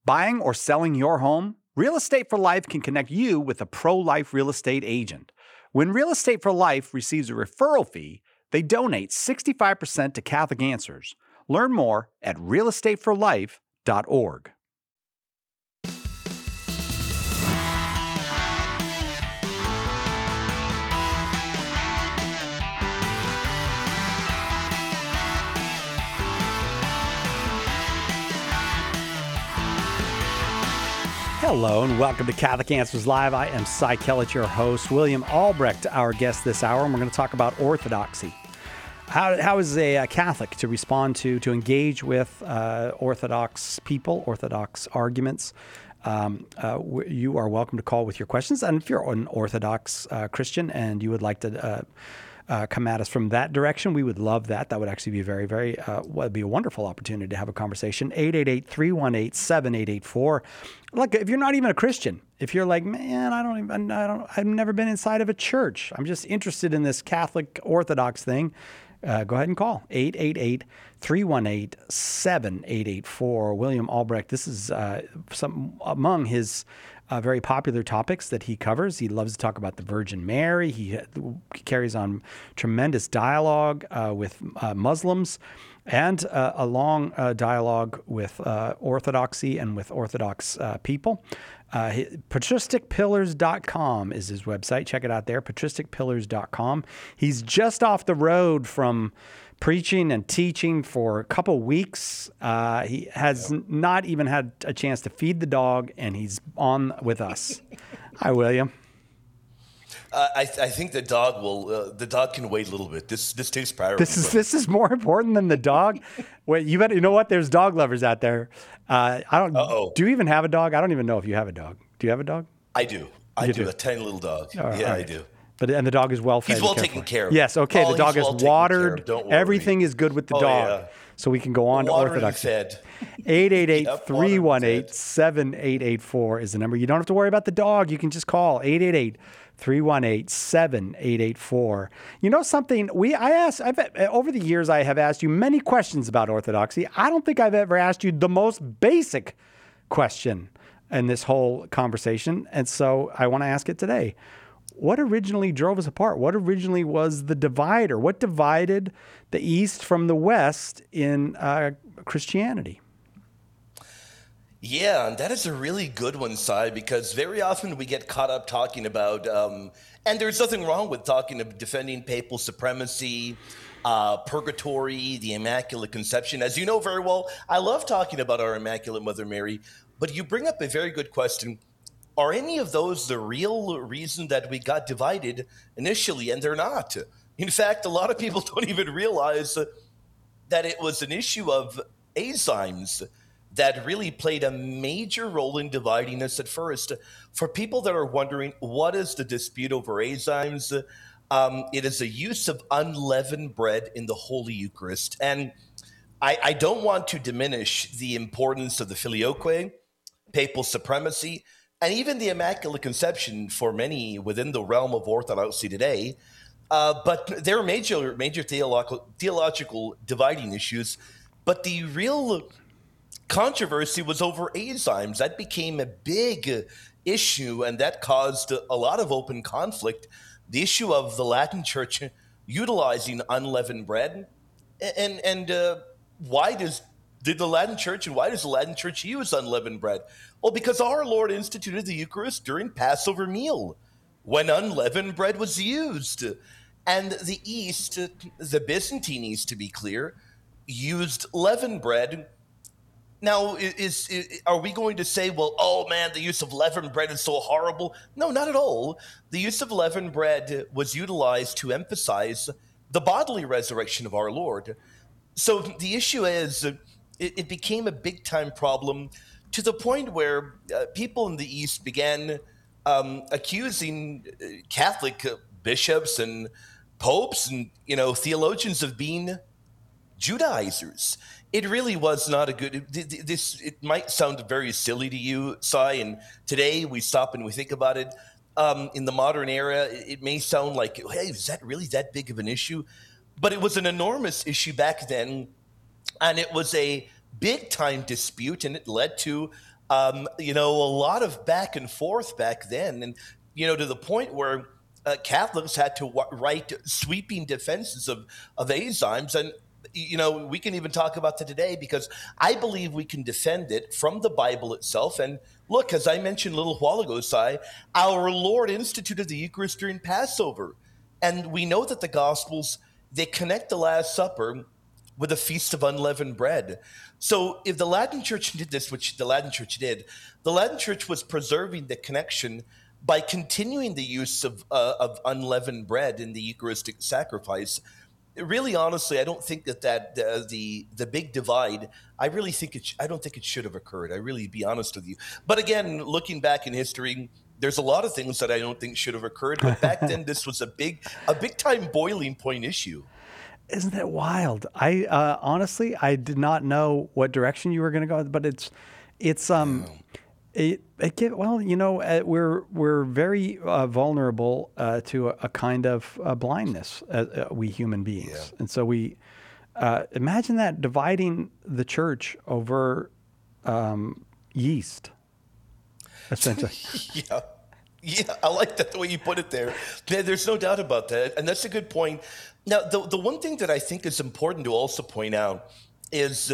Buying or selling your home? Real Estate for Life can connect you with a pro-life real estate agent. When Real Estate for Life receives a referral fee, they donate 65% to Catholic Answers. Learn more at realestateforlife.org. Hello and welcome to Catholic Answers Live. I am Cy Kellett, your host. William Albrecht, our guest this hour, and we're going to talk about orthodoxy. How is a Catholic to respond to engage with Orthodox people, Orthodox arguments? You are welcome to call with your questions. And if you're an Orthodox Christian and you would like to come at us from that direction, we would love that. That would actually be would be a wonderful opportunity to have a conversation. 888-318-7884. Look, if you're not even a Christian, if you're like, man, I've never been inside of a church, I'm just interested in this Catholic Orthodox thing, go ahead and call 888-318-7884. William Albrecht, this is some among his very popular topics that he covers. He loves to talk about the Virgin Mary. He carries on tremendous dialogue with Muslims and a long dialogue with Orthodoxy and with Orthodox people. Patristicpillars.com is his website. Check it out there, patristicpillars.com. He's just off the road from preaching and teaching for a couple weeks. He has not even had a chance to feed the dog, and he's on with us. Hi, William. I think the dog will. The dog can wait a little bit. This takes priority. This is more important than the dog. Wait, you know what? There's dog lovers out there. Do you even have a dog? I don't even know if you have a dog. Do you have a dog? I do. I do. A tiny little dog. Right. I do. And the dog is well fed. He's well taken care of. Yes. Okay. The dog is watered. Don't worry. Everything is good with the dog. Yeah. So we can go on Watered to Orthodoxy. And fed. 888-318-7884 is the number. You don't have to worry about the dog. You can just call 888-318-7884. You know something? Over the years, I have asked you many questions about Orthodoxy. I don't think I've ever asked you the most basic question in this whole conversation. And so I want to ask it today. What originally drove us apart? What originally was the divider? What divided the East from the West in Christianity? Yeah, and that is a really good one, Cy, because very often we get caught up talking about, and there's nothing wrong with talking of defending papal supremacy, purgatory, the Immaculate Conception. As you know very well, I love talking about our Immaculate Mother Mary, but you bring up a very good question. Are any of those the real reason that we got divided initially? And they're not. In fact, a lot of people don't even realize that it was an issue of enzymes that really played a major role in dividing us at first. For people that are wondering, what is the dispute over enzymes? It is a use of unleavened bread in the Holy Eucharist. And I don't want to diminish the importance of the filioque, papal supremacy, and even the Immaculate Conception for many within the realm of Orthodoxy today. But there are major theological dividing issues. But the real controversy was over enzymes. That became a big issue, and that caused a lot of open conflict. The issue of the Latin Church utilizing unleavened bread. And why does the Latin Church use unleavened bread? Well, because our Lord instituted the Eucharist during Passover meal, when unleavened bread was used. And the East, the Byzantine East, to be clear, used leavened bread. Now, are we going to say, well, oh man, the use of leavened bread is so horrible? No, not at all. The use of leavened bread was utilized to emphasize the bodily resurrection of our Lord. So the issue is, it became a big-time problem to the point where people in the East began accusing Catholic bishops and popes and theologians of being Judaizers. It really was not a good. It might sound very silly to you, Cy, and today we stop and we think about it. In the modern era, it may sound like, hey, is that really that big of an issue? But it was an enormous issue back then, and it was a big-time dispute, and it led to A lot of back and forth back then. And, to the point where Catholics had to write sweeping defenses of enzymes. And, we can even talk about that today because I believe we can defend it from the Bible itself. And look, as I mentioned a little while ago, Si, our Lord instituted the Eucharist during Passover. And we know that the Gospels, they connect the Last Supper with a feast of unleavened bread. So if the Latin Church did this, which the Latin Church did, the Latin Church was preserving the connection by continuing the use of unleavened bread in the Eucharistic sacrifice. Really, honestly, I don't think that the big divide. I don't think it should have occurred. I really, be honest with you. But again, looking back in history, there's a lot of things that I don't think should have occurred. But back then, this was a big time boiling point issue. Isn't that wild? I honestly, I did not know what direction you were going to go, but we're very vulnerable to a kind of blindness, we human beings, and so we imagine that dividing the church over yeast, essentially. Yeah, I like that the way you put it there. There's no doubt about that, and that's a good point. Now, the one thing that I think is important to also point out is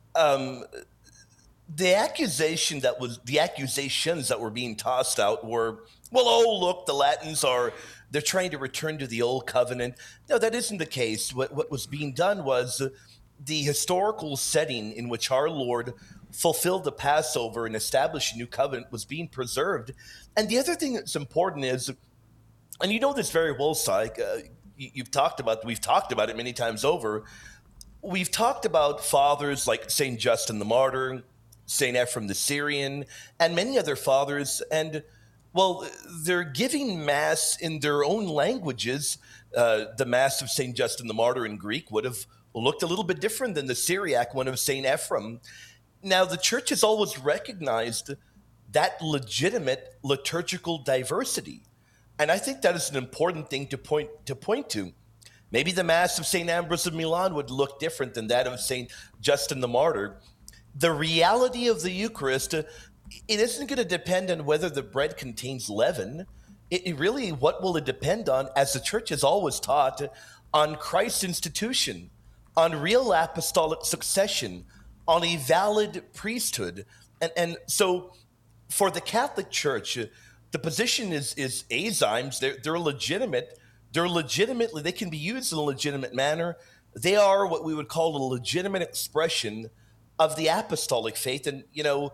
the accusations that were being tossed out were, look, the Latins they're trying to return to the old covenant. No, that isn't the case. What was being done was the historical setting in which our Lord fulfilled the Passover and established a new covenant was being preserved. And the other thing that's important is, and you know this very well, Syke, we've talked about it many times over. We've talked about fathers like St. Justin the Martyr, St. Ephrem the Syrian, and many other fathers. And, they're giving Mass in their own languages. The Mass of St. Justin the Martyr in Greek would have looked a little bit different than the Syriac one of St. Ephrem. Now, the Church has always recognized that legitimate liturgical diversity. And I think that is an important thing to point to. Maybe the Mass of St. Ambrose of Milan would look different than that of St. Justin the Martyr. The reality of the Eucharist, it isn't going to depend on whether the bread contains leaven. It really, what will it depend on, as the Church has always taught, on Christ's institution, on real apostolic succession, on a valid priesthood. And so for the Catholic Church, the position is enzymes. They're legitimate. They can be used in a legitimate manner. They are what we would call a legitimate expression of the apostolic faith. And,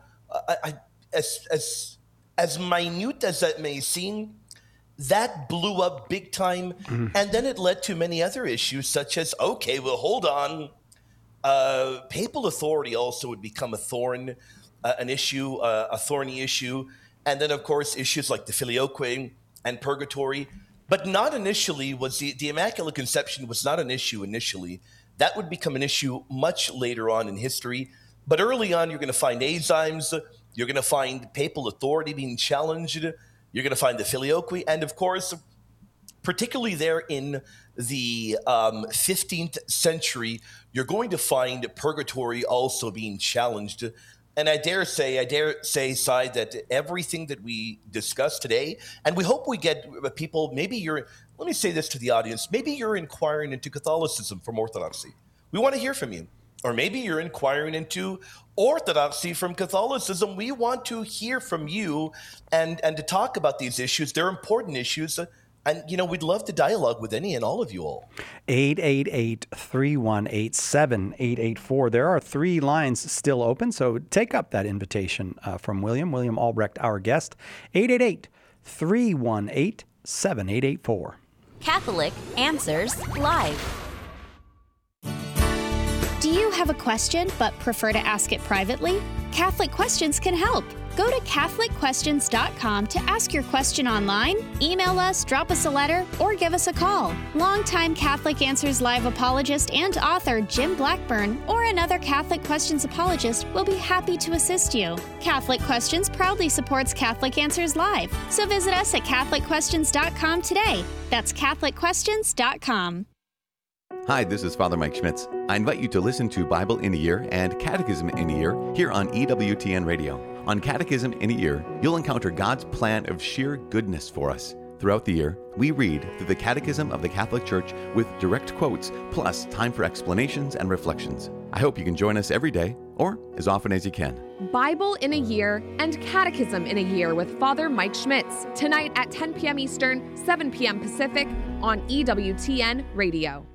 as minute as that may seem, that blew up big time. Mm-hmm. And then it led to many other issues, such as, hold on. Papal authority also would become a thorny issue. And then, of course, issues like the filioque and purgatory. But not initially was the Immaculate Conception was not an issue initially. That would become an issue much later on in history. But early on, you're going to find enzymes. You're going to find papal authority being challenged. You're going to find the filioque. And, of course, particularly there in the 15th century, you're going to find purgatory also being challenged. And I dare say, Si, that everything that we discuss today, and we hope we get people, let me say this to the audience, maybe you're inquiring into Catholicism from Orthodoxy. We want to hear from you. Or maybe you're inquiring into Orthodoxy from Catholicism. We want to hear from you and to talk about these issues. They're important issues. And, we'd love to dialogue with any and all of you all. 888-318-7884. There are 3 lines still open, so take up that invitation from William Albrecht, our guest. 888-318-7884. Catholic Answers Live. Do you have a question but prefer to ask it privately? Catholic Questions can help. Go to CatholicQuestions.com to ask your question online, email us, drop us a letter, or give us a call. Longtime Catholic Answers Live apologist and author Jim Blackburn or another Catholic Questions apologist will be happy to assist you. Catholic Questions proudly supports Catholic Answers Live, so visit us at CatholicQuestions.com today. That's CatholicQuestions.com. Hi, this is Father Mike Schmitz. I invite you to listen to Bible in a Year and Catechism in a Year here on EWTN Radio. On Catechism in a Year, you'll encounter God's plan of sheer goodness for us. Throughout the year, we read through the Catechism of the Catholic Church with direct quotes, plus time for explanations and reflections. I hope you can join us every day, or as often as you can. Bible in a Year and Catechism in a Year with Father Mike Schmitz, tonight at 10 p.m. Eastern, 7 p.m. Pacific on EWTN Radio.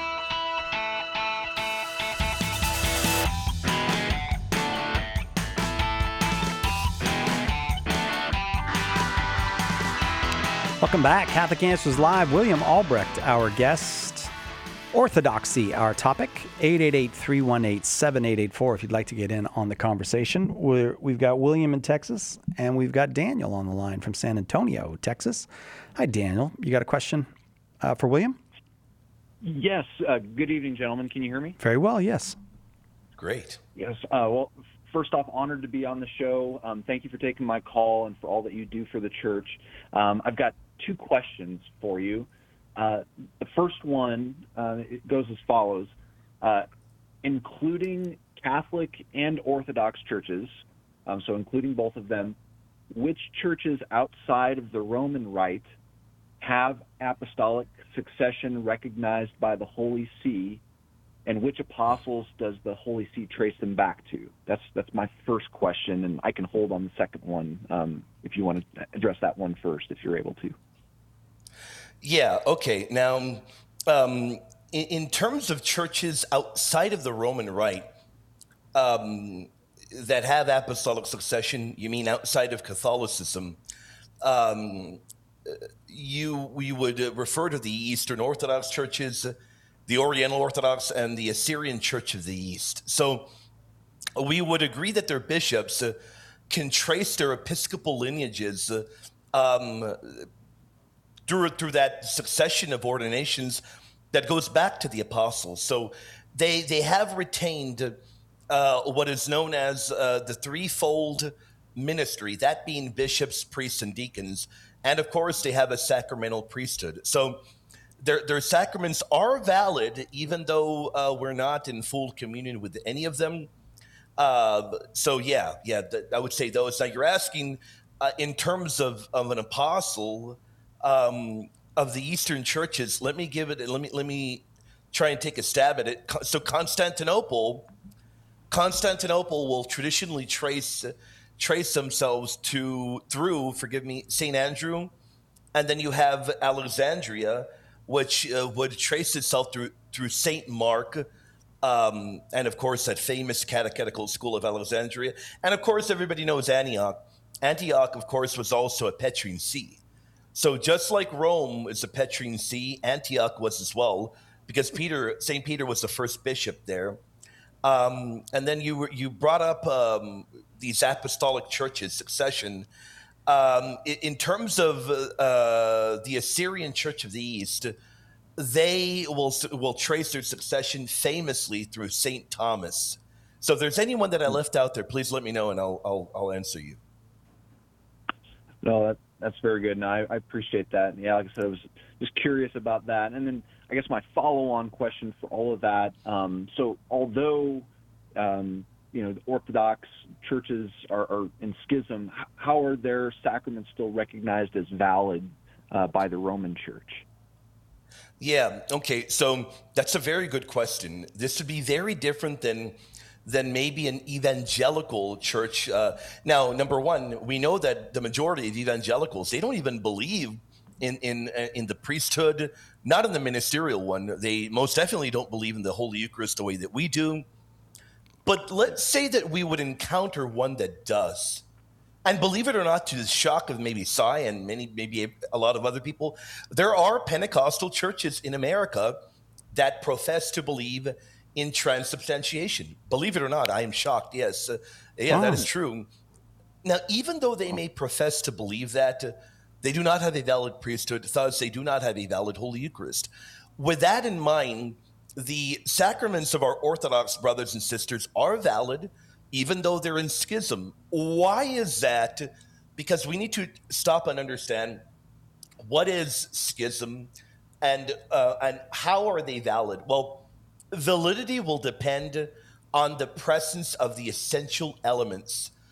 Welcome back. Catholic Answers Live. William Albrecht, our guest. Orthodoxy, our topic. 888-318-7884 if you'd like to get in on the conversation. We've got William in Texas, and we've got Daniel on the line from San Antonio, Texas. Hi, Daniel. You got a question for William? Yes. Good evening, gentlemen. Can you hear me? Very well, yes. Great. Yes. Well, first off, honored to be on the show. Thank you for taking my call and for all that you do for the church. I've got two questions for you. The first one, it goes as follows. Including Catholic and Orthodox churches, so including both of them, which churches outside of the Roman Rite have apostolic succession recognized by the Holy See, and which apostles does the Holy See trace them back to? That's my first question, and I can hold on the second one if you want to address that one first, if you're able to. Yeah, okay. Now, in terms of churches outside of the Roman Rite that have apostolic succession, you mean outside of Catholicism, we would refer to the Eastern Orthodox churches, the Oriental Orthodox, and the Assyrian Church of the East. So we would agree that their bishops can trace their episcopal lineages through that succession of ordinations that goes back to the apostles. So they have retained what is known as the threefold ministry, that being bishops, priests, and deacons. And of course, they have a sacramental priesthood. So their sacraments are valid, even though we're not in full communion with any of them. I would say those. Now you're asking in terms of an apostle of the Eastern churches. Let me try and take a stab at it. So Constantinople will traditionally trace themselves through St. Andrew, and then you have Alexandria, which would trace itself through St. Mark, and of course that famous catechetical school of Alexandria, and of course everybody knows Antioch. Antioch, of course, was also a Petrine see. So just like Rome is a Petrine see, Antioch was as well, because St. Peter was the first bishop there. And then you brought up these apostolic churches, succession. In terms of the Assyrian Church of the East, they will trace their succession famously through St. Thomas. So if there's anyone that I left out there, please let me know and I'll answer you. No, that's very good, and I appreciate that. And yeah, like I said, I was just curious about that. And then I guess my follow-on question for all of that. So although the Orthodox churches are in schism, how are their sacraments still recognized as valid by the Roman Church? Yeah. Okay. So that's a very good question. This would be very different than maybe an evangelical church. Now, number one, we know that the majority of evangelicals, they don't even believe in the priesthood, not in the ministerial one. They most definitely don't believe in the Holy Eucharist the way that we do. But let's say that we would encounter one that does. And believe it or not, to the shock of maybe Cy and maybe a lot of other people, there are Pentecostal churches in America that profess to believe in transubstantiation. Believe it or not, I am shocked. Yes. That is true. Now, even though they may profess to believe that, they do not have a valid priesthood, thus they do not have a valid Holy Eucharist. With that in mind, the sacraments of our Orthodox brothers and sisters are valid, even though they're in schism. Why is that? Because we need to stop and understand what is schism and how are they valid? Well, validity will depend on the presence of the essential elements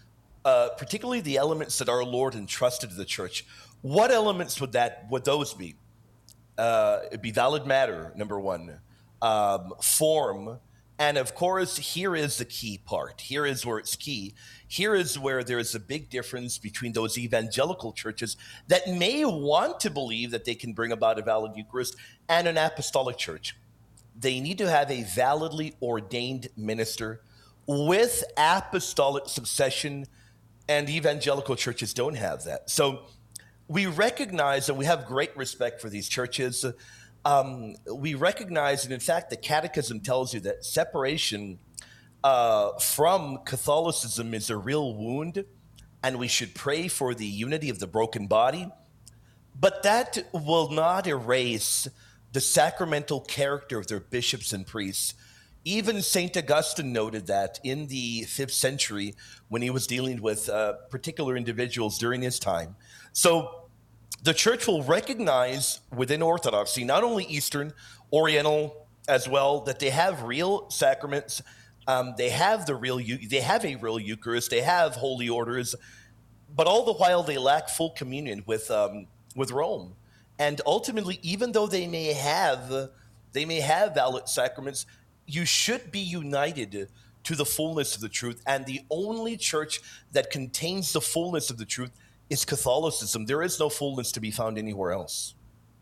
particularly the elements that our Lord entrusted to the church, what elements would those be? It'd be valid matter, number one, form, and of course, here is the key part. Here is where it's key. Here is where there is a big difference between those evangelical churches that may want to believe that they can bring about a valid Eucharist and an apostolic church. They need to have a validly ordained minister with apostolic succession, and evangelical churches don't have that. So we recognize, and we have great respect for these churches. We recognize, and in fact, the Catechism tells you that separation from Catholicism is a real wound, and we should pray for the unity of the broken body. But that will not erase the sacramental character of their bishops and priests. Even St. Augustine noted that in the 5th century when he was dealing with particular individuals during his time. So the church will recognize within Orthodoxy, not only Eastern, Oriental as well, that they have real sacraments. They have a real Eucharist. They have holy orders, but all the while they lack full communion with Rome. And ultimately, even though they may have valid sacraments, you should be united to the fullness of the truth. And the only church that contains the fullness of the truth is Catholicism. There is no fullness to be found anywhere else.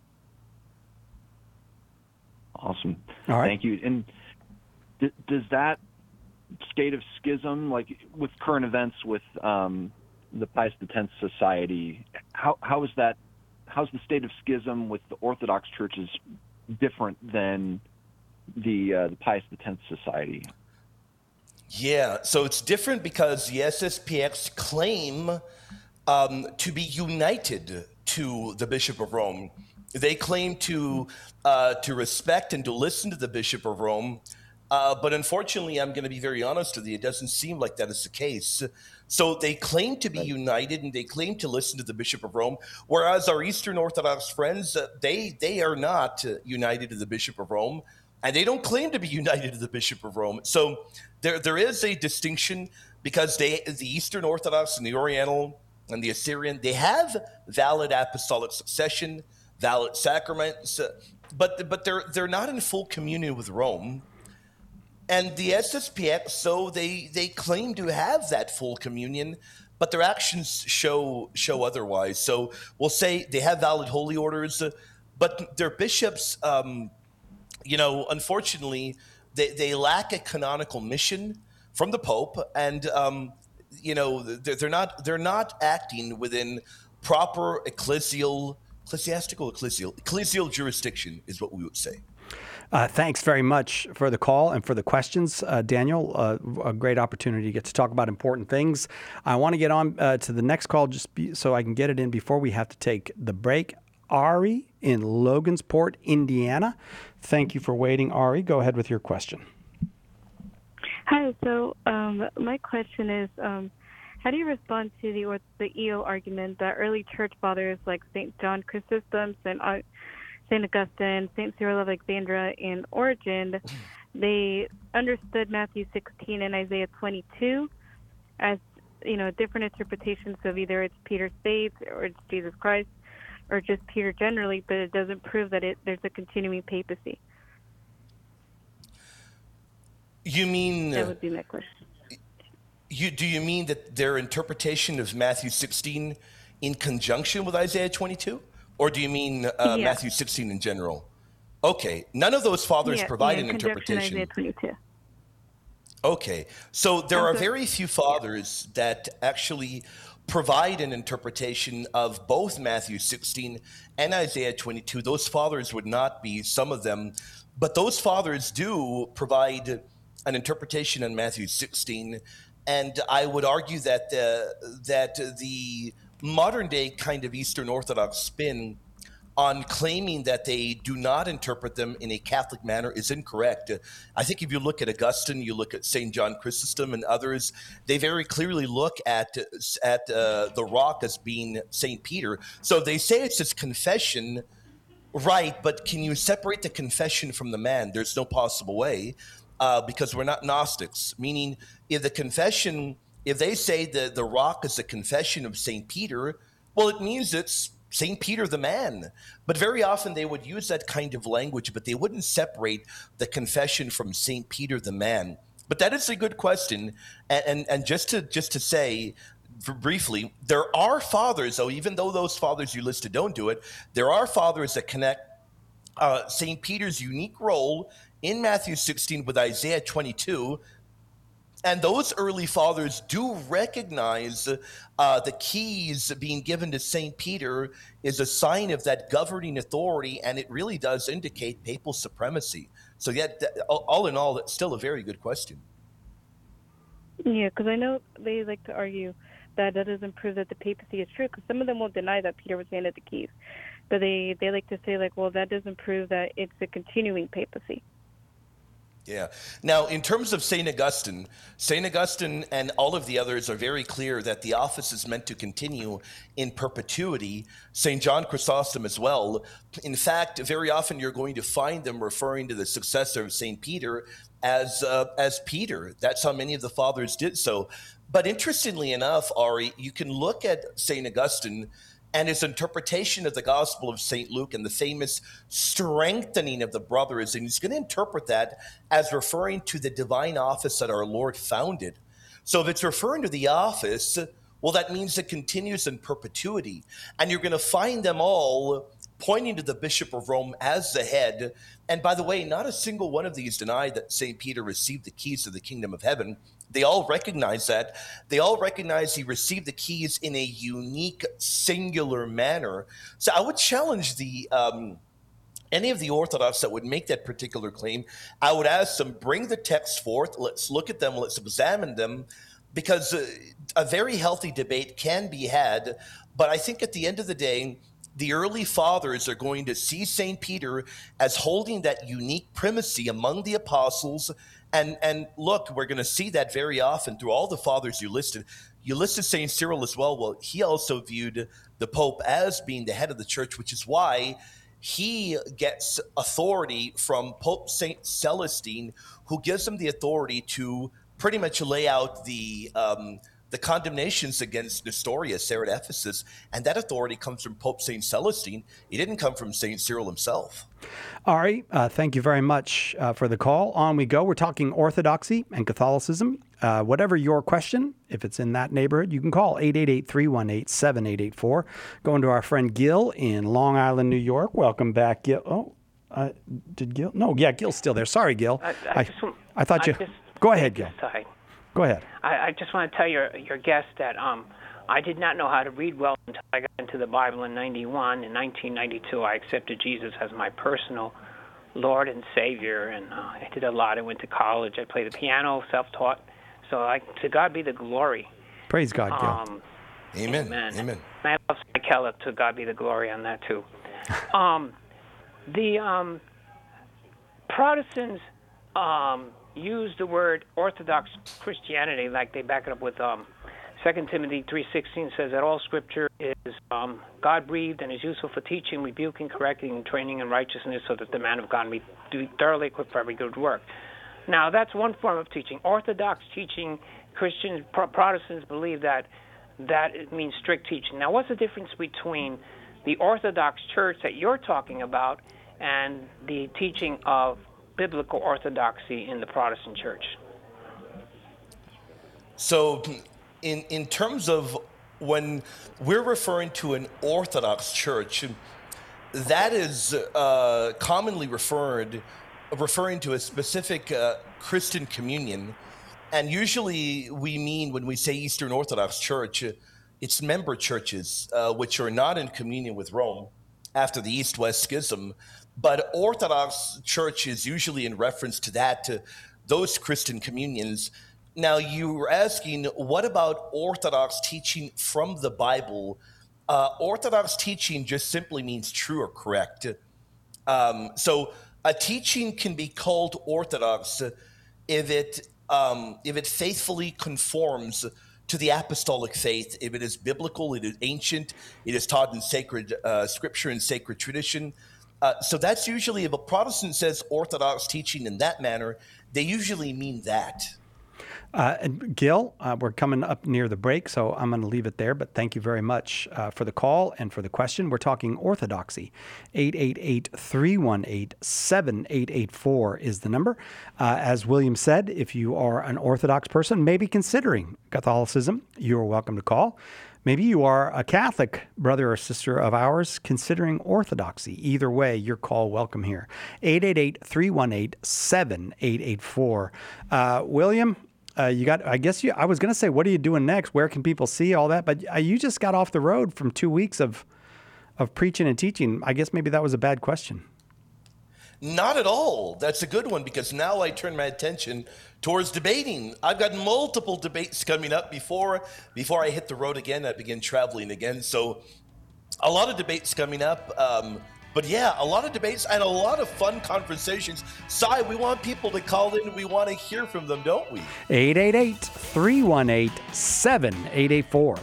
Awesome. All right. Thank you. And does that state of schism, like with current events with the Pius X Society, how's the state of schism with the Orthodox churches different than the Pius X Society? Yeah, so it's different because the SSPX claim to be united to the Bishop of Rome. They claim to respect and to listen to the Bishop of Rome, but unfortunately, I'm going to be very honest with you, it doesn't seem like that is the case. So they claim to be united and they claim to listen to the Bishop of Rome, whereas our Eastern Orthodox friends, they are not united to the Bishop of Rome, and they don't claim to be united to the Bishop of Rome. So there is a distinction because the Eastern Orthodox and the Oriental and the Assyrian, they have valid apostolic succession, valid sacraments, but they're not in full communion with Rome. And the SSPX, so they claim to have that full communion, but their actions show otherwise. So we'll say they have valid holy orders, but their bishops, unfortunately, they lack a canonical mission from the Pope, and they're not acting within proper ecclesial jurisdiction, is what we would say. Thanks very much for the call and for the questions, Daniel. A great opportunity to get to talk about important things. I want to get on to the next call so I can get it in before we have to take the break. Ari in Logansport, Indiana. Thank you for waiting, Ari. Go ahead with your question. Hi. So my question is, how do you respond to the EO argument that early church fathers like St. John Chrysostom, St. Augustine, St. Cyril of Alexandria, and Origen, they understood Matthew 16 and Isaiah 22 as, different interpretations of either it's Peter Spades or it's Jesus Christ or just Peter generally, but it doesn't prove that there's a continuing papacy. You mean... That would be my question. Do you mean that their interpretation of Matthew 16 in conjunction with Isaiah 22? Or do you mean Matthew 16 in general? Okay. None of those fathers provide an interpretation. Isaiah 22. Okay. So there are very few fathers that actually provide an interpretation of both Matthew 16 and Isaiah 22. Those fathers would not be some of them, but those fathers do provide an interpretation on Matthew 16. And I would argue that the modern day kind of Eastern Orthodox spin on claiming that they do not interpret them in a Catholic manner is incorrect. I think if you look at Augustine, you look at St. John Chrysostom and others, they very clearly look at the rock as being St. Peter. So they say it's his confession, right, but can you separate the confession from the man? There's no possible way because we're not Gnostics, meaning if the confession If they say that the rock is a confession of St. Peter, well, it means it's St. Peter the man. But very often they would use that kind of language, but they wouldn't separate the confession from St. Peter the man. But that is a good question. And just to say briefly, there are fathers, though, even though those fathers you listed don't do it, there are fathers that connect St. Peter's unique role in Matthew 16 with Isaiah 22. And those early fathers do recognize the keys being given to St. Peter is a sign of that governing authority, and it really does indicate papal supremacy. So yet, all in all, it's still a very good question. Yeah, because I know they like to argue that doesn't prove that the papacy is true, because some of them will deny that Peter was handed the keys. But they like to say, like, well, that doesn't prove that it's a continuing papacy. Yeah. Now, in terms of St. Augustine and all of the others are very clear that the office is meant to continue in perpetuity. St. John Chrysostom as well. In fact, very often you're going to find them referring to the successor of St. Peter as Peter. That's how many of the fathers did so. But interestingly enough, Ari, you can look at St. Augustine and his interpretation of the Gospel of St. Luke and the famous strengthening of the brothers. And he's going to interpret that as referring to the divine office that our Lord founded. So if it's referring to the office, well, that means it continues in perpetuity. And you're going to find them all pointing to the Bishop of Rome as the head. And by the way, not a single one of these denied that St. Peter received the keys to the kingdom of heaven. They all recognize that. They all recognize he received the keys in a unique, singular manner. So I would challenge any of the Orthodox that would make that particular claim. I would ask them, bring the text forth. Let's look at them. Let's examine them, because a very healthy debate can be had. But I think at the end of the day, the early fathers are going to see St. Peter as holding that unique primacy among the apostles. And look, we're going to see that very often through all the fathers you listed. You listed St. Cyril as well. Well, he also viewed the Pope as being the head of the church, which is why he gets authority from Pope St. Celestine, who gives him the authority to pretty much lay out the condemnations against Nestorius there at Ephesus. And that authority comes from Pope St. Celestine. It didn't come from St. Cyril himself. Ari, thank you very much for the call. On we go. We're talking Orthodoxy and Catholicism. Whatever your question, if it's in that neighborhood, you can call 888-318-7884. Going to our friend Gil in Long Island, New York. Welcome back, Gil. Oh, did Gil? No, yeah, Gil's still there. Sorry, Gil. I thought you... Go ahead, Gil. Sorry. Go ahead. I just want to tell your guest that I did not know how to read well until I got into the Bible in 91. In 1992, I accepted Jesus as my personal Lord and Savior, and I did a lot. I went to college. I played the piano, self-taught. So to God be the glory. Praise God, Gil. Amen. Amen. Amen. And I love Keller. To God be the glory on that, too. The Protestants use the word Orthodox Christianity, like they back it up with 2 Timothy 3:16 says that all Scripture is God-breathed and is useful for teaching, rebuking, correcting, and training in righteousness, so that the man of God may be thoroughly equipped for every good work. Now, that's one form of teaching. Orthodox teaching, Christians, Protestants believe that it means strict teaching. Now, what's the difference between the Orthodox Church that you're talking about and the teaching of biblical orthodoxy in the Protestant Church? So in terms of when we're referring to an Orthodox Church, that is commonly referring to a specific Christian communion. And usually we mean, when we say Eastern Orthodox Church, it's member churches which are not in communion with Rome after the East-West Schism. But Orthodox Church is usually in reference to that, to those Christian communions. Now, you were asking, what about Orthodox teaching from the Bible? Orthodox teaching just simply means true or correct. So a teaching can be called Orthodox if it faithfully conforms to the apostolic faith, if it is biblical, it is ancient, it is taught in sacred scripture and sacred tradition. So that's usually, if a Protestant says Orthodox teaching in that manner, they usually mean that. And Gil, we're coming up near the break, so I'm going to leave it there. But thank you very much for the call and for the question. We're talking orthodoxy. 888-318-7884 is the number. As William said, if you are an Orthodox person, maybe considering Catholicism, you are welcome to call. Maybe you are a Catholic brother or sister of ours considering Orthodoxy. Either way, your call welcome here. 888-318-7884. William, I was going to say, what are you doing next? Where can people see all that? But you just got off the road from 2 weeks of preaching and teaching. I guess maybe that was a bad question. Not at all. That's a good one, because now I turn my attention towards debating. I've got multiple debates coming up before I hit the road again. I begin traveling again. So a lot of debates coming up. But yeah, a lot of debates and a lot of fun conversations. Cy, we want people to call in. We want to hear from them, don't we? 888-318-7884.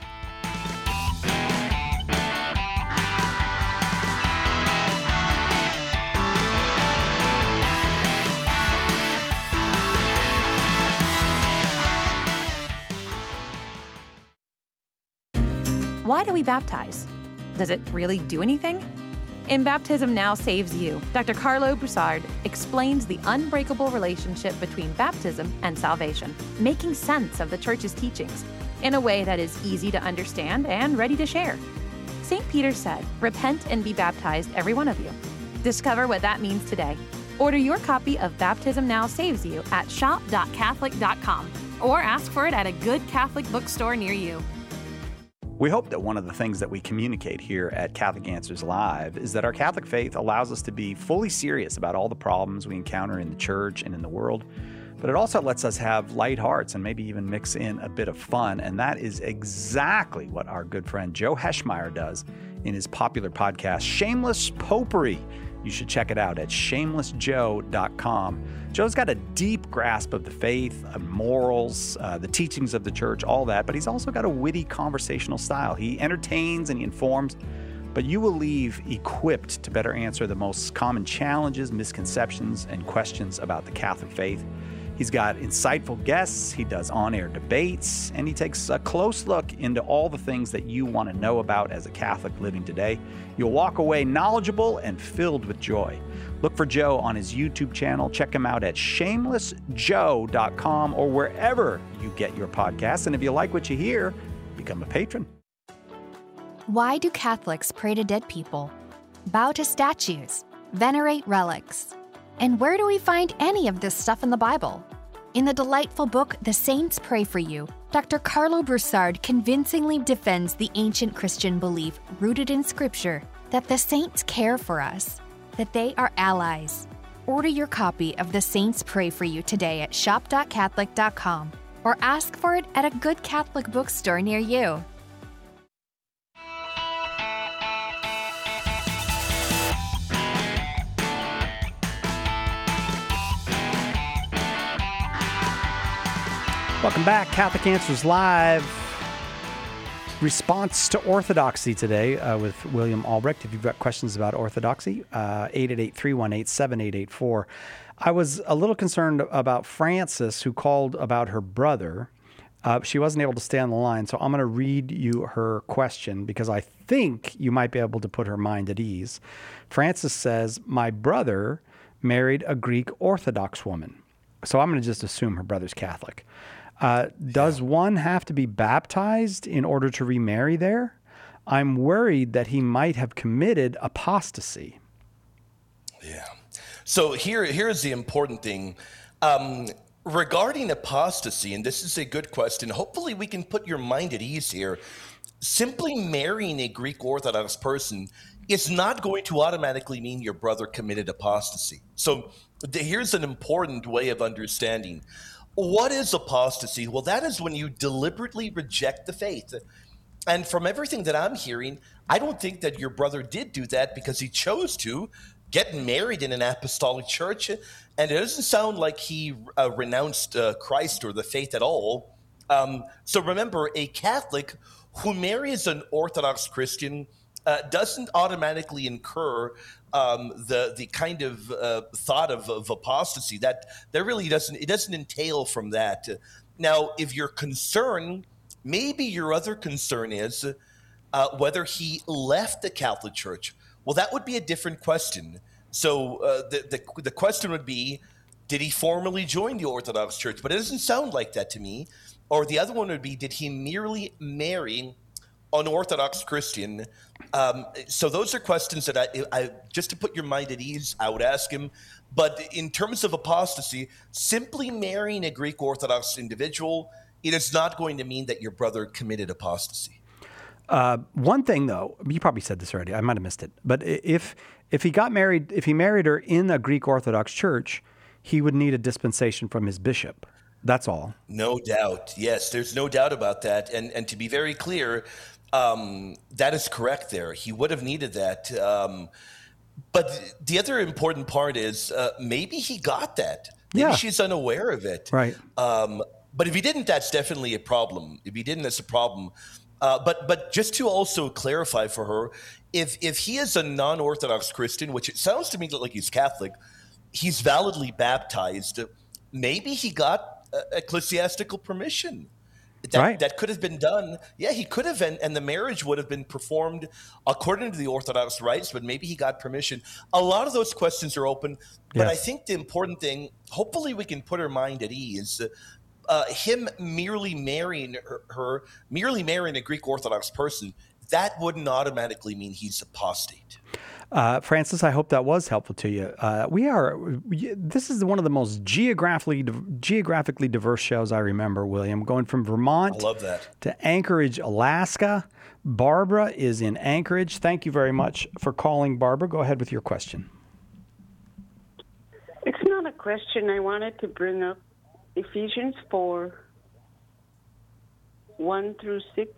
Why do we baptize? Does it really do anything? In Baptism Now Saves You, Dr. Carlo Broussard explains the unbreakable relationship between baptism and salvation, making sense of the Church's teachings in a way that is easy to understand and ready to share. St. Peter said, "Repent and be baptized, every one of you." Discover what that means today. Order your copy of Baptism Now Saves You at shop.catholic.com or ask for it at a good Catholic bookstore near you. We hope that one of the things that we communicate here at Catholic Answers Live is that our Catholic faith allows us to be fully serious about all the problems we encounter in the church and in the world, but it also lets us have light hearts and maybe even mix in a bit of fun, and that is exactly what our good friend Joe Heschmeyer does in his popular podcast, Shameless Popery. You should check it out at shamelessjoe.com. Joe's got a deep grasp of the faith, of morals, the teachings of the church, all that, but he's also got a witty conversational style. He entertains and he informs, but you will leave equipped to better answer the most common challenges, misconceptions, and questions about the Catholic faith. He's got insightful guests, he does on-air debates, and he takes a close look into all the things that you want to know about as a Catholic living today. You'll walk away knowledgeable and filled with joy. Look for Joe on his YouTube channel. Check him out at shamelessjoe.com or wherever you get your podcasts. And if you like what you hear, become a patron. Why do Catholics pray to dead people, bow to statues, venerate relics? And where do we find any of this stuff in the Bible? In the delightful book, The Saints Pray for You, Dr. Carlo Broussard convincingly defends the ancient Christian belief rooted in Scripture that the saints care for us, that they are allies. Order your copy of The Saints Pray for You today at shop.catholic.com or ask for it at a good Catholic bookstore near you. Welcome back, Catholic Answers Live. Response to Orthodoxy today with William Albrecht. If you've got questions about Orthodoxy, 888-318-7884. I was a little concerned about Frances, who called about her brother. She wasn't able to stay on the line, so I'm going to read you her question because I think you might be able to put her mind at ease. Frances says, "My brother married a Greek Orthodox woman." So I'm going to just assume her brother's Catholic. Does one have to be baptized in order to remarry there? I'm worried that he might have committed apostasy. Yeah. So here's the important thing. Regarding apostasy, and this is a good question, hopefully we can put your mind at ease here. Simply marrying a Greek Orthodox person is not going to automatically mean your brother committed apostasy. So here's an important way of understanding. What is apostasy? Well, that is when you deliberately reject the faith. And from everything that I'm hearing, I don't think that your brother did do that because he chose to get married in an apostolic church. And it doesn't sound like he renounced Christ or the faith at all. So remember, a Catholic who marries an Orthodox Christian doesn't automatically incur the kind of thought of apostasy. That really doesn't entail from that. Now, if your concern, maybe your other concern is whether he left the Catholic Church. Well, that would be a different question. So the question would be, did he formally join the Orthodox Church? But it doesn't sound like that to me. Or the other one would be, did he merely marry an Orthodox Christian? So those are questions that I just to put your mind at ease, I would ask him. But in terms of apostasy, simply marrying a Greek Orthodox individual, it is not going to mean that your brother committed apostasy. One thing, though, you probably said this already. I might have missed it. But if he married her in a Greek Orthodox church, he would need a dispensation from his bishop. That's all. No doubt. Yes, there's no doubt about that. And to be very clear, that is correct there. He would have needed that. But the other important part is maybe he got that. Maybe she's unaware of it. Right. But if he didn't, that's definitely a problem. If he didn't, that's a problem. But just to also clarify for her, if he is a non-Orthodox Christian, which it sounds to me like he's Catholic, he's validly baptized, maybe he got ecclesiastical permission. That could have been done. Yeah, he could have, and the marriage would have been performed according to the Orthodox rites, but maybe he got permission. A lot of those questions are open, but I think the important thing, hopefully we can put our mind at ease, him merely marrying merely marrying a Greek Orthodox person, that wouldn't automatically mean he's apostate. Francis, I hope that was helpful to you. This is one of the most geographically diverse shows I remember, William, going from Vermont to Anchorage, Alaska. Barbara is in Anchorage. Thank you very much for calling, Barbara. Go ahead with your question. It's not a question. I wanted to bring up Ephesians 4, 1-6.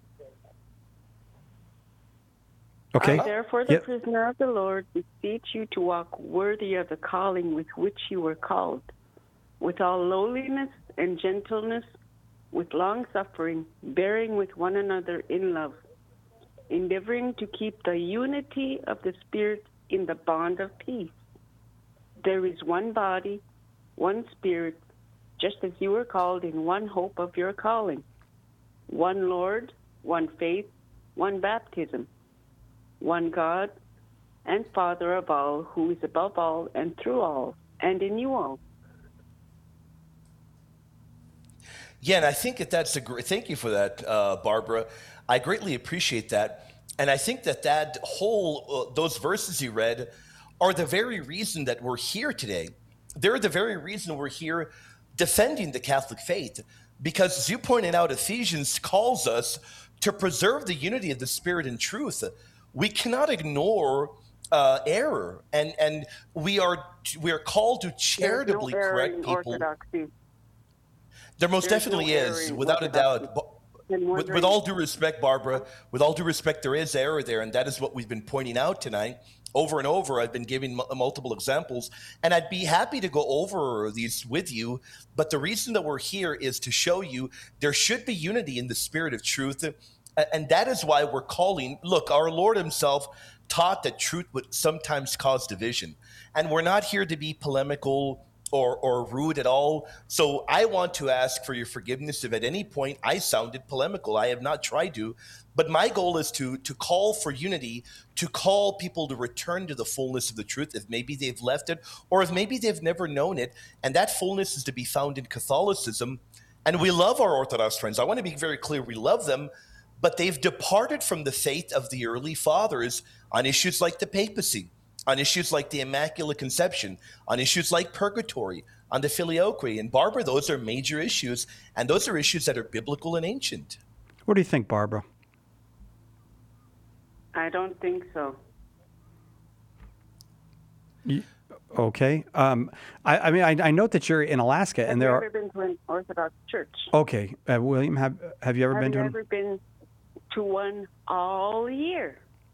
Okay. I, therefore, the prisoner of the Lord, beseech you to walk worthy of the calling with which you were called, with all lowliness and gentleness, with long-suffering, bearing with one another in love, endeavoring to keep the unity of the Spirit in the bond of peace. There is one body, one Spirit, just as you were called in one hope of your calling, one Lord, one faith, one baptism, one God and Father of all, who is above all and through all and in you all. Yeah, and I think that's a great. Thank you for that, Barbara. I greatly appreciate that, and I think that whole those verses you read are the very reason that we're here today. They're the very reason we're here defending the Catholic faith, because as you pointed out, Ephesians calls us to preserve the unity of the Spirit in truth. We cannot ignore error, and we are called to charitably correct people. Orthodoxy. There most definitely is, without a doubt. With all due respect, Barbara, with all due respect, there is error there, and that is what we've been pointing out tonight. Over and over, I've been giving multiple examples, and I'd be happy to go over these with you, but the reason that we're here is to show you there should be unity in the Spirit of truth, and that is why we're calling. Look, our Lord himself taught that truth would sometimes cause division, and we're not here to be polemical or rude at all. So I want to ask for your forgiveness if at any point I sounded polemical. I have not tried to, but my goal is to call for unity, to call people to return to the fullness of the truth if maybe they've left it or if maybe they've never known it. And that fullness is to be found in Catholicism. And we love our Orthodox friends. I want to be very clear. We love them, but they've departed from the faith of the early fathers on issues like the papacy, on issues like the Immaculate Conception, on issues like purgatory, on the filioque. And Barbara, those are major issues, and those are issues that are biblical and ancient. What do you think, Barbara? I don't think so. Okay. I mean, I note that you're in Alaska, and there are. Have you ever been to an Orthodox church? Okay, William, have you ever been to? Have you ever been to one all year?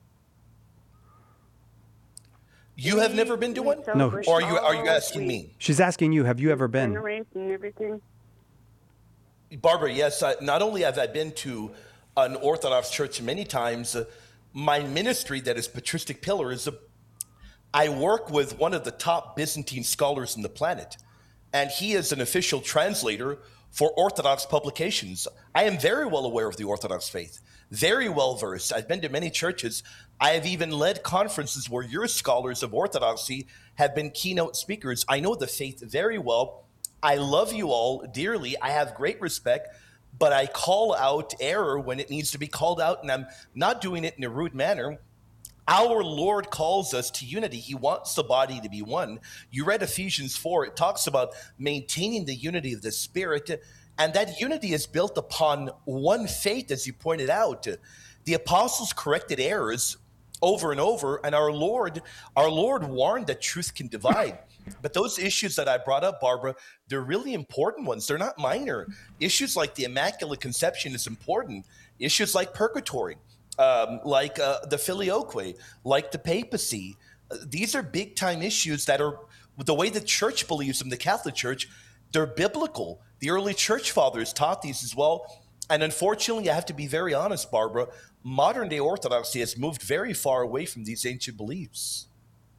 You have never been to one? No. Or are you asking me? She's asking you, have you ever been? And everything. Barbara, yes. Not only have I been to an Orthodox church many times, my ministry that is Patristic Pillars, I work with one of the top Byzantine scholars on the planet. And he is an official translator for Orthodox publications. I am very well aware of the Orthodox faith, very well versed. I've been to many churches. I have even led conferences where your scholars of Orthodoxy have been keynote speakers. I know the faith very well. I love you all dearly. I have great respect, but I call out error when it needs to be called out, and I'm not doing it in a rude manner. Our Lord calls us to unity. He wants the body to be one. You read Ephesians 4. It talks about maintaining the unity of the Spirit, and that unity is built upon one faith, as you pointed out. The apostles corrected errors over and over, and our Lord warned that truth can divide. But those issues that I brought up, Barbara, they're really important ones. They're not minor. Issues like the Immaculate Conception is important. Issues like purgatory, like the Filioque, like the papacy. These are big-time issues that are, the way the church believes them, the Catholic Church, they're biblical. The early church fathers taught these as well. And unfortunately, I have to be very honest, Barbara, modern-day Orthodoxy has moved very far away from these ancient beliefs.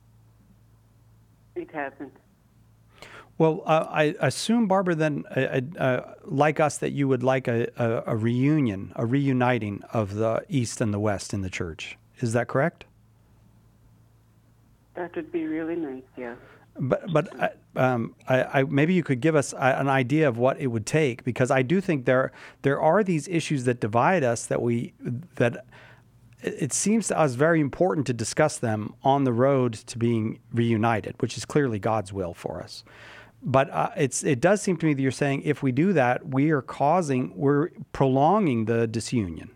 It hasn't. Well, I assume, Barbara, then, like us, that you would like a reunion, a reuniting of the East and the West in the church. Is that correct? That would be really nice, yeah. But maybe you could give us an idea of what it would take, because I do think there are these issues that divide us that it seems to us very important to discuss them on the road to being reunited, which is clearly God's will for us. But it does seem to me that you're saying if we do that, we're prolonging the disunion.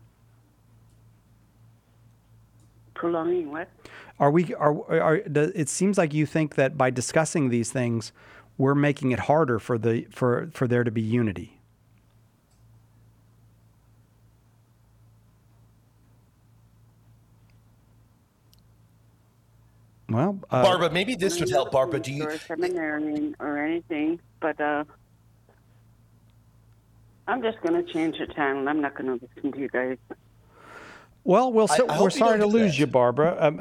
Prolonging what? It seems like you think that by discussing these things, we're making it harder for there to be unity. Well, Barbara, maybe this would help. Barbara, do you? Or a seminarian or anything, but I'm just going to change the channel. I'm not going to listen to you guys. Well, we're sorry to lose you, Barbara.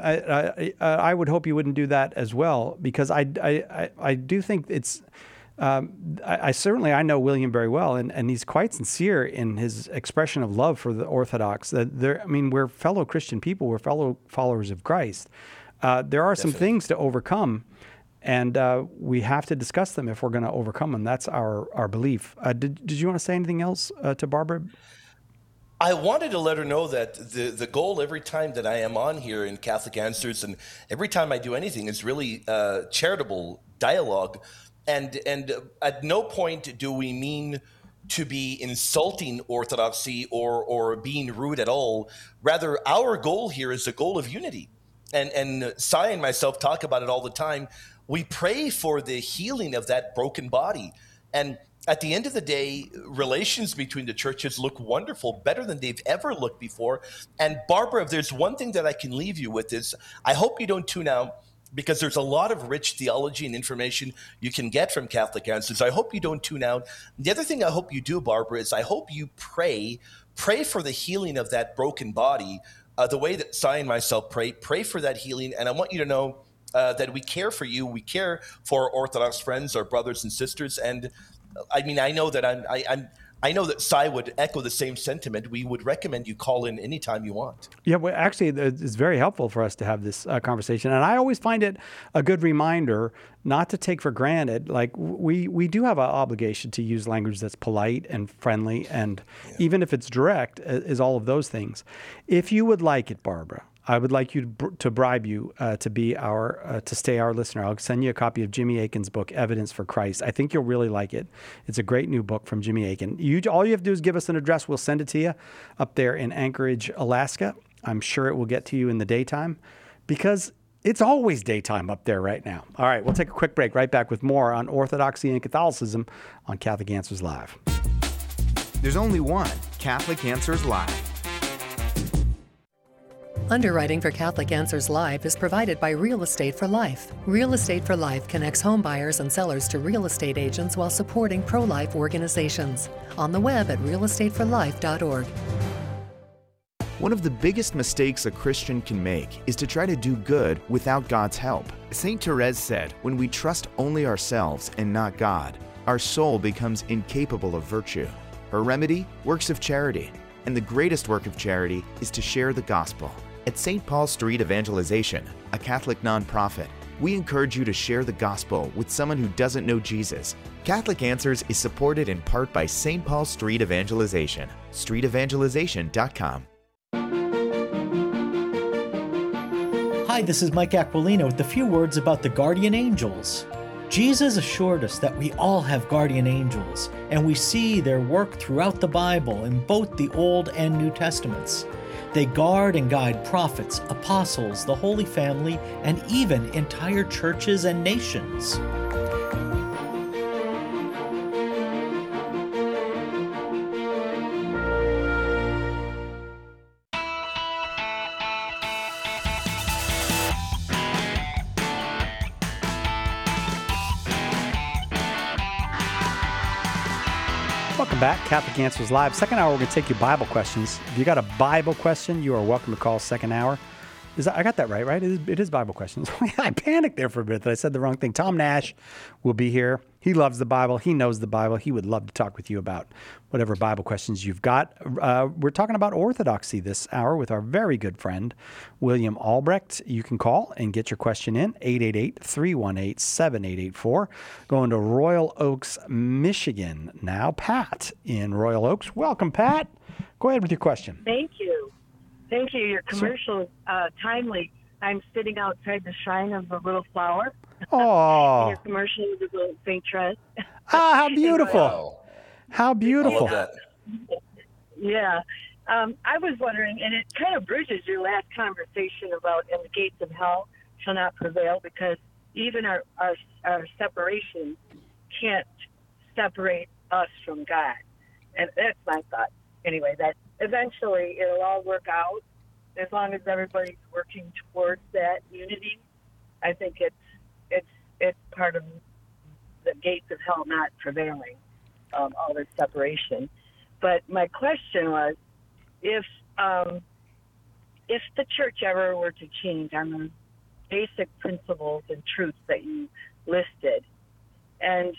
I would hope you wouldn't do that as well, because I do think it's. I know William very well, and he's quite sincere in his expression of love for the Orthodox. We're fellow Christian people. We're fellow followers of Christ. There are some things to overcome, and we have to discuss them if we're going to overcome them. That's our belief. Did you want to say anything else to Barbara? I wanted to let her know that the goal every time that I am on here in Catholic Answers, and every time I do anything, is really charitable dialogue. And at no point do we mean to be insulting Orthodoxy or being rude at all. Rather, our goal here is a goal of unity. And Cy and myself talk about it all the time. We pray for the healing of that broken body. And at the end of the day, relations between the churches look wonderful, better than they've ever looked before. And Barbara, if there's one thing that I can leave you with is, I hope you don't tune out, because there's a lot of rich theology and information you can get from Catholic Answers. I hope you don't tune out. The other thing I hope you do, Barbara, is I hope you pray for the healing of that broken body. The way that Cy and myself pray for that healing. And I want you to know that we care for you. We care for our Orthodox friends, our brothers and sisters. And I mean, I know that I know that Cy would echo the same sentiment. We would recommend you call in anytime you want. Yeah, well, actually, it's very helpful for us to have this conversation. And I always find it a good reminder not to take for granted. Like, we do have an obligation to use language that's polite and friendly, and even if it's direct, is all of those things. If you would like it, Barbara, I would like you to bribe you to be to stay our listener. I'll send you a copy of Jimmy Akin's book, Evidence for Christ. I think you'll really like it. It's a great new book from Jimmy Akin. All you have to do is give us an address. We'll send it to you up there in Anchorage, Alaska. I'm sure it will get to you in the daytime, because it's always daytime up there right now. All right, we'll take a quick break. Right back with more on Orthodoxy and Catholicism on Catholic Answers Live. There's only one Catholic Answers Live. Underwriting for Catholic Answers Live is provided by Real Estate for Life. Real Estate for Life connects home buyers and sellers to real estate agents while supporting pro-life organizations. On the web at realestateforlife.org. One of the biggest mistakes a Christian can make is to try to do good without God's help. St. Therese said, when we trust only ourselves and not God, our soul becomes incapable of virtue. Her remedy? Works of charity. And the greatest work of charity is to share the gospel. At St. Paul Street Evangelization, a Catholic nonprofit, we encourage you to share the gospel with someone who doesn't know Jesus. Catholic Answers is supported in part by St. Paul Street Evangelization, streetevangelization.com. Hi, this is Mike Aquilino with a few words about the guardian angels. Jesus assured us that we all have guardian angels, and we see their work throughout the Bible in both the Old and New Testaments. They guard and guide prophets, apostles, the Holy Family, and even entire churches and nations. Welcome back, Catholic Answers Live. Second hour, we're going to take you Bible questions. If you got a Bible question, you are welcome to call second hour. I got that right? It is Bible questions. I panicked there for a bit that I said the wrong thing. Tom Nash will be here. He loves the Bible. He knows the Bible. He would love to talk with you about whatever Bible questions you've got. We're talking about orthodoxy this hour with our very good friend, William Albrecht. You can call and get your question in, 888-318-7884. Going to Royal Oaks, Michigan now. Pat in Royal Oaks. Welcome, Pat. Go ahead with your question. Thank you. Thank you. Your commercial is timely. I'm sitting outside the shrine of the Little Flower. Oh. Your commercial is about St. Therese. Ah, how beautiful. How beautiful. I love that. Yeah. I was wondering, and it kind of bridges your last conversation about and the gates of hell shall not prevail, because even our separation can't separate us from God. And that's my thought. Anyway, that eventually it'll all work out as long as everybody's working towards that unity. I think it's part of the gates of hell not prevailing, all this separation. But my question was, if the church ever were to change on the basic principles and truths that you listed, and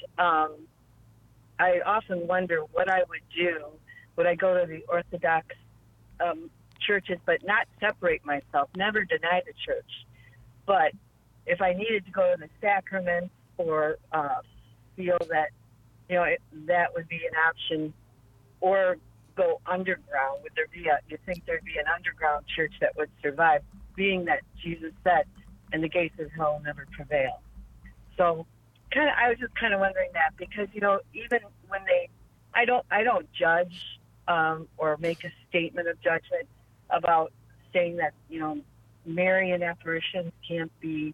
I often wonder what I would do. Would I go to the Orthodox churches, but not separate myself, never deny the church? But if I needed to go to the sacraments or feel that, that would be an option, or go underground, you think there'd be an underground church that would survive, being that Jesus said, and the gates of hell will never prevail? So I was just kind of wondering that, because, even when I don't judge or make a statement of judgment about saying that, Marian apparitions can't be,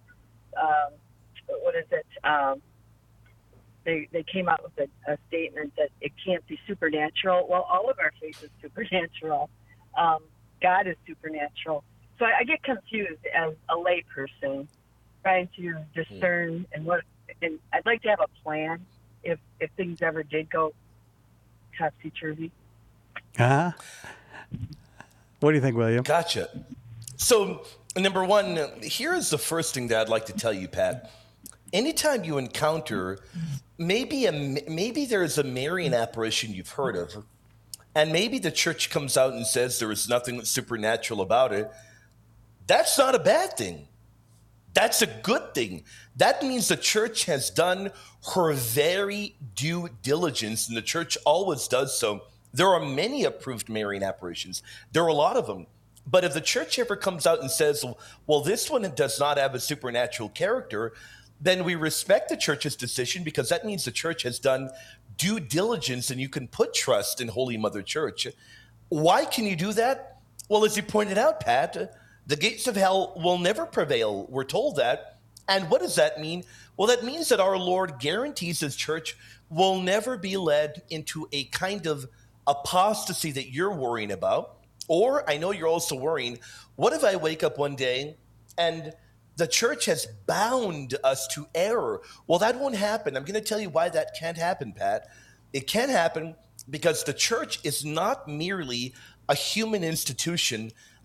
they came out with a statement that it can't be supernatural. Well, all of our faith is supernatural. God is supernatural. So I get confused as a layperson trying to discern and I'd like to have a plan if things ever did go topsy-turvy. What do you think, William? Gotcha. So, number one, here's the first thing that I'd like to tell you, Pat. Anytime you encounter maybe there's a Marian apparition you've heard of, and maybe the church comes out and says there is nothing supernatural about it, that's not a bad thing. That's a good thing. That means the church has done her very due diligence, and the church always does so. There are many approved Marian apparitions. There are a lot of them. But if the church ever comes out and says, well, this one does not have a supernatural character, then we respect the church's decision, because that means the church has done due diligence, and you can put trust in Holy Mother Church. Why can you do that? Well, as you pointed out, Pat, the gates of hell will never prevail. We're told that. And what does that mean? Well, that means that our Lord guarantees his church will never be led into a kind of apostasy that you're worrying about. Or I know you're also worrying, what if I wake up one day and the church has bound us to error? Well, that won't happen. I'm going to tell you why that can't happen, Pat. It can't happen because the church is not merely a human institution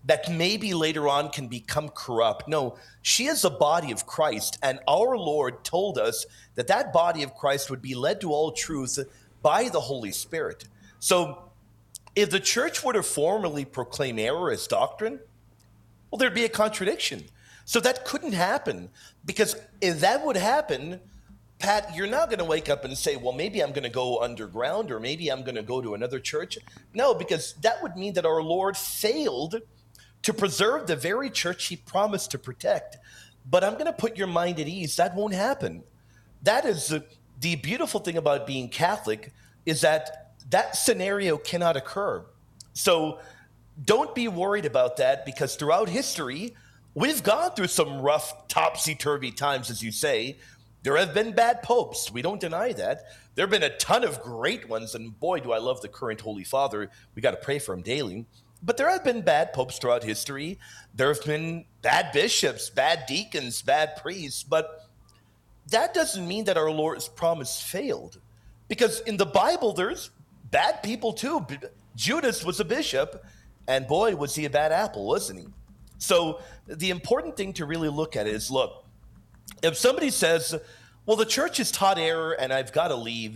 that maybe later on can become corrupt. No, she is a body of Christ, and our Lord told us that that body of Christ would be led to all truth by the Holy Spirit. So if the church were to formally proclaim error as doctrine, well, there'd be a contradiction. So that couldn't happen, because if that would happen, Pat, you're not going to wake up and say, well, maybe I'm going to go underground, or maybe I'm going to go to another church. No, because that would mean that our Lord failed to preserve the very church he promised to protect. But I'm going to put your mind at ease. That won't happen. That is the beautiful thing about being Catholic, is that that scenario cannot occur. So don't be worried about that, because throughout history, we've gone through some rough, topsy-turvy times, as you say. There have been bad popes. We don't deny that. There have been a ton of great ones, and boy, do I love the current Holy Father. We got to pray for him daily. But there have been bad popes throughout history. There have been bad bishops, bad deacons, bad priests. But that doesn't mean that our Lord's promise failed. Because in the Bible, there's bad people too. Judas was a bishop, and boy, was he a bad apple, wasn't he? So the important thing to really look at is, look, if somebody says, well, the church has taught error and I've got to leave,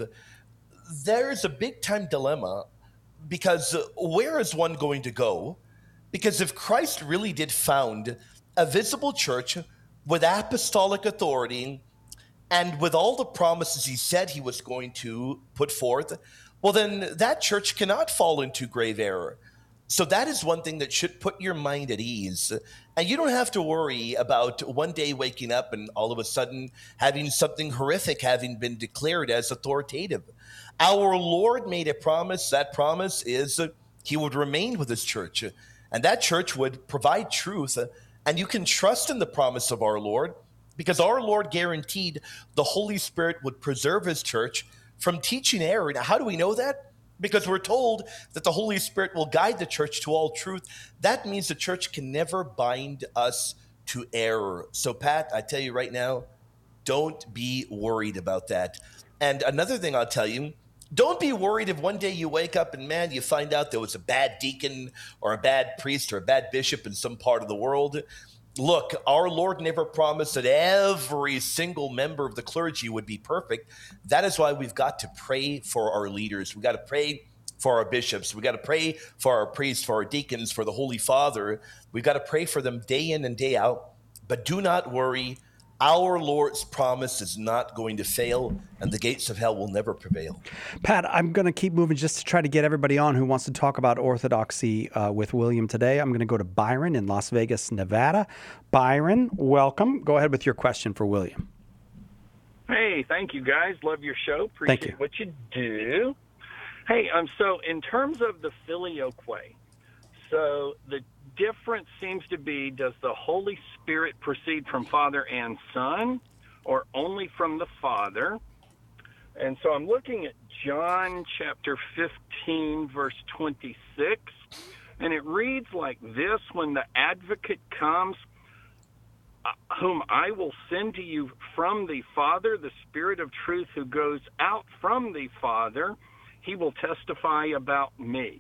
there's a big time dilemma, because where is one going to go? Because if Christ really did found a visible church with apostolic authority and with all the promises he said he was going to put forth, well, then that church cannot fall into grave error. So that is one thing that should put your mind at ease. And you don't have to worry about one day waking up and all of a sudden having something horrific having been declared as authoritative. Our Lord made a promise. That promise is he would remain with his church, and that church would provide truth. And you can trust in the promise of our Lord, because our Lord guaranteed the Holy Spirit would preserve his church from teaching error. Now, how do we know that? Because we're told that the Holy Spirit will guide the church to all truth. That means the church can never bind us to error. So, Pat, I tell you right now, don't be worried about that. And another thing I'll tell you, don't be worried if one day you wake up and, man, you find out there was a bad deacon or a bad priest or a bad bishop in some part of the world. Look, our Lord never promised that every single member of the clergy would be perfect. That is why we've got to pray for our leaders. We've got to pray for our bishops. We've got to pray for our priests, for our deacons, for the Holy Father. We've got to pray for them day in and day out. But do not worry. Our Lord's promise is not going to fail, and the gates of hell will never prevail. Pat, I'm going to keep moving just to try to get everybody on who wants to talk about orthodoxy with William today. I'm going to go to Byron in Las Vegas, Nevada. Byron, welcome. Go ahead with your question for William. Hey, thank you, guys. Love your show. Appreciate what you do. Hey, so in terms of the filioque, so the difference seems to be, does the Holy Spirit proceed from Father and Son, or only from the Father? And so I'm looking at John chapter 15, verse 26, and it reads like this: when the advocate comes, whom I will send to you from the Father, the Spirit of truth who goes out from the Father, he will testify about me.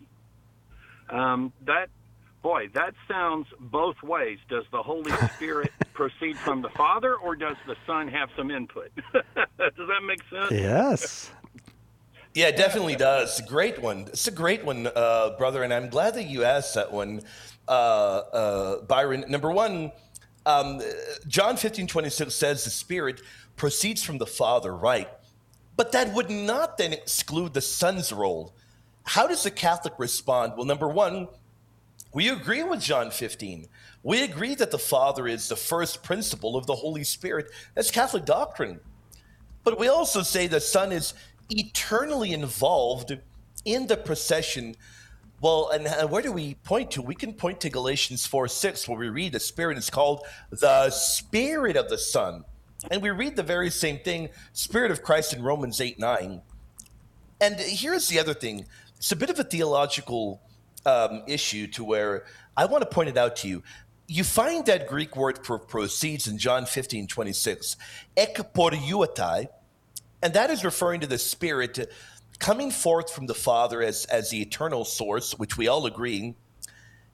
That sounds both ways. Does the Holy Spirit proceed from the Father, or does the Son have some input? Does that make sense? Yes. Yeah, it definitely does. It's a great one. It's a great one, brother, and I'm glad that you asked that one, Byron. Number one, John 15:26 says the Spirit proceeds from the Father, right? But that would not then exclude the Son's role. How does a Catholic respond? Well, number one, we agree with John 15. We agree that the Father is the first principle of the Holy Spirit. That's Catholic doctrine. But we also say the Son is eternally involved in the procession. Well, and where do we point to? We can point to Galatians 4:6, where we read the Spirit is called the Spirit of the Son. And we read the very same thing, Spirit of Christ, in Romans 8:9. And here's the other thing. It's a bit of a theological issue to where I want to point it out to you. You find that Greek word for proceeds in John 15:26, ekporiutai, and that is referring to the Spirit coming forth from the Father as the eternal source, which we all agree.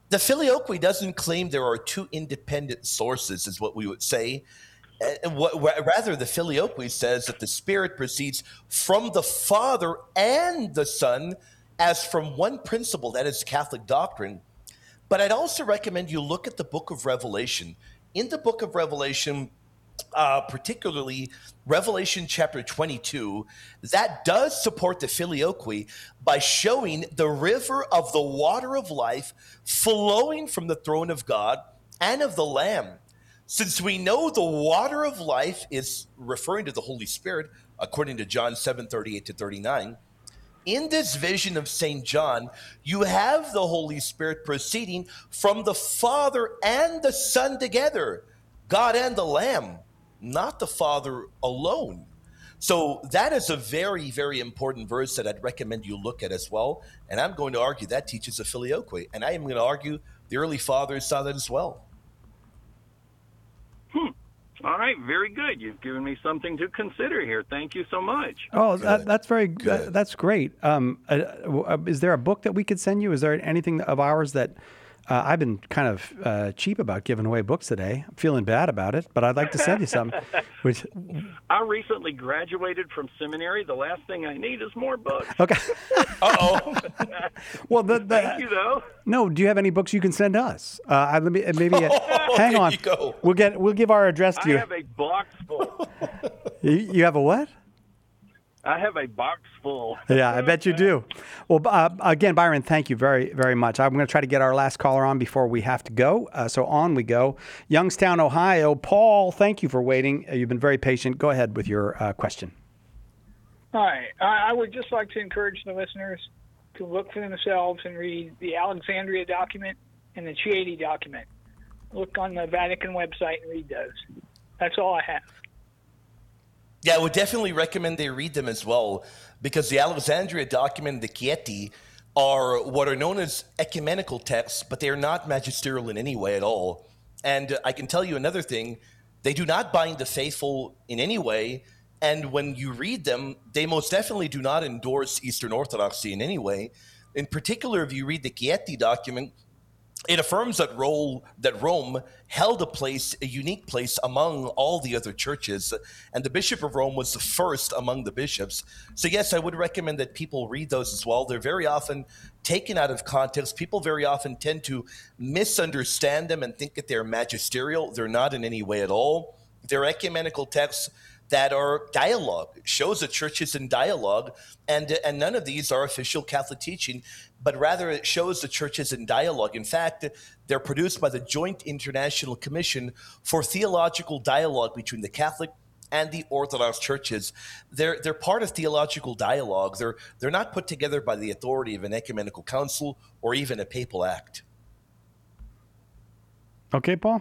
The Filioque doesn't claim there are two independent sources, is what we would say. Rather, the Filioque says that the Spirit proceeds from the Father and the Son as from one principle, that is Catholic doctrine. But I'd also recommend you look at the book of Revelation. In the book of Revelation, particularly Revelation chapter 22, that does support the Filioque by showing the river of the water of life flowing from the throne of God and of the Lamb. Since we know the water of life is referring to the Holy Spirit, according to John 7:38-39, in this vision of St. John, you have the Holy Spirit proceeding from the Father and the Son together, God and the Lamb, not the Father alone. So that is a very, very important verse that I'd recommend you look at as well. And I'm going to argue that teaches the Filioque. And I am going to argue the early fathers saw that as well. All right, very good. You've given me something to consider here. Thank you so much. Oh, that's very good. That's great. Is there a book that we could send you? Is there anything of ours that I've been kind of cheap about giving away books today? I'm feeling bad about it, but I'd like to send you some. Which I recently graduated from seminary. The last thing I need is more books. Okay. Uh-oh. Well, Thank you, though. No, do you have any books you can send us? Hang on. You go. We'll give our address to you. I have a box full. You have a what? I have a box full. Yeah, I bet you do. Well, again, Byron, thank you very, very much. I'm going to try to get our last caller on before we have to go. So on we go. Youngstown, Ohio. Paul, thank you for waiting. You've been very patient. Go ahead with your question. Hi. I would just like to encourage the listeners to look for themselves and read the Alexandria document and the Chieti document. Look on the Vatican website and read those. That's all I have. Yeah, I would definitely recommend they read them as well, because the Alexandria document and the Chieti are what are known as ecumenical texts, but they are not magisterial in any way at all. And I can tell you another thing, they do not bind the faithful in any way, and when you read them, they most definitely do not endorse Eastern Orthodoxy in any way. In particular, if you read the Chieti document, it affirms that Rome held a unique place among all the other churches, and the Bishop of Rome was the first among the bishops. So yes, I would recommend that people read those as well. They're very often taken out of context. People very often tend to misunderstand them and think that they're magisterial. They're not in any way at all. They're ecumenical texts that are dialogue, shows that church is in dialogue, and none of these are official Catholic teaching, but rather it shows the church is in dialogue. In fact, they're produced by the Joint International Commission for Theological Dialogue between the Catholic and the Orthodox churches. They're part of theological dialogue. They're not put together by the authority of an ecumenical council or even a papal act. Okay, Paul?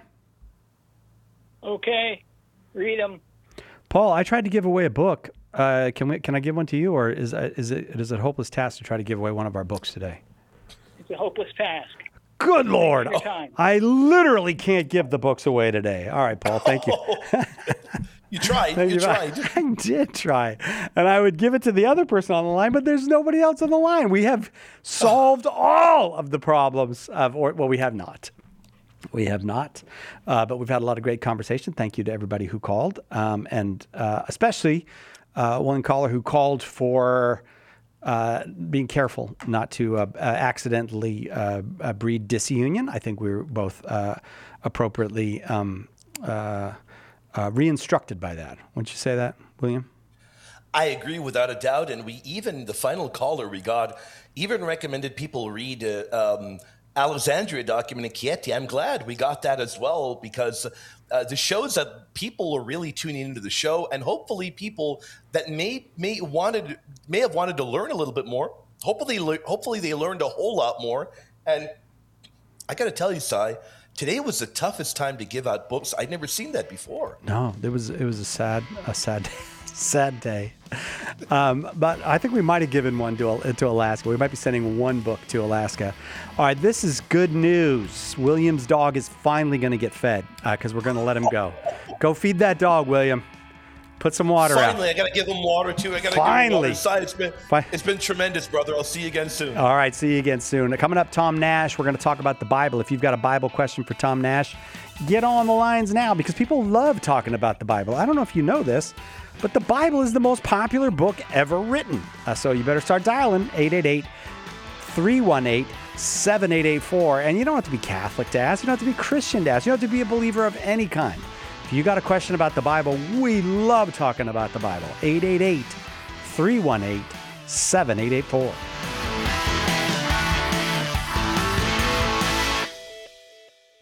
Okay. Read them. Paul, I tried to give away a book. Can I give one to you, or is it a hopeless task to try to give away one of our books today? It's a hopeless task. Good Lord. Take your time. I literally can't give the books away today. All right, Paul, thank you. You tried. You tried. I did try. And I would give it to the other person on the line, but there's nobody else on the line. We have solved all of the problems we have not. We have not, but we've had a lot of great conversation. Thank you to everybody who called, and especially one caller who called for being careful not to accidentally breed disunion. I think we were both appropriately re-instructed by that. Wouldn't you say that, William? I agree without a doubt, and the final caller we got even recommended people read Alexandria document and Chieti. I'm glad we got that as well, because this shows that people are really tuning into the show, and hopefully people that may have wanted to learn a little bit more. Hopefully they learned a whole lot more. And I got to tell you, Cy, today was the toughest time to give out books. I'd never seen that before. No, it was a sad day. But I think we might have given one to Alaska. We might be sending one book to Alaska. All right, this is good news. William's dog is finally going to get fed because we're going to let him go. Go feed that dog, William. Put some water out. Finally, I got to give them water, too. I got to give them water. Side, it's been tremendous, brother. I'll see you again soon. All right, see you again soon. Coming up, Tom Nash. We're going to talk about the Bible. If you've got a Bible question for Tom Nash, get on the lines now because people love talking about the Bible. I don't know if you know this, but the Bible is the most popular book ever written. So you better start dialing 888-318-7884. And you don't have to be Catholic to ask. You don't have to be Christian to ask. You don't have to be a believer of any kind. If you got a question about the Bible, we love talking about the Bible. 888-318-7884.